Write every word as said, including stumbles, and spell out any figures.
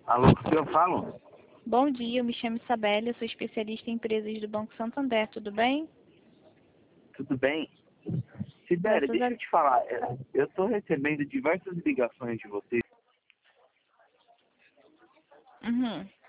Alô, com o que eu falo? Bom dia, eu me chamo Isabela, eu sou especialista em empresas do Banco Santander, tudo bem? Tudo bem? Sibéria, Graças deixa a... eu te falar. é, Eu estou recebendo diversas ligações de vocês. Uhum.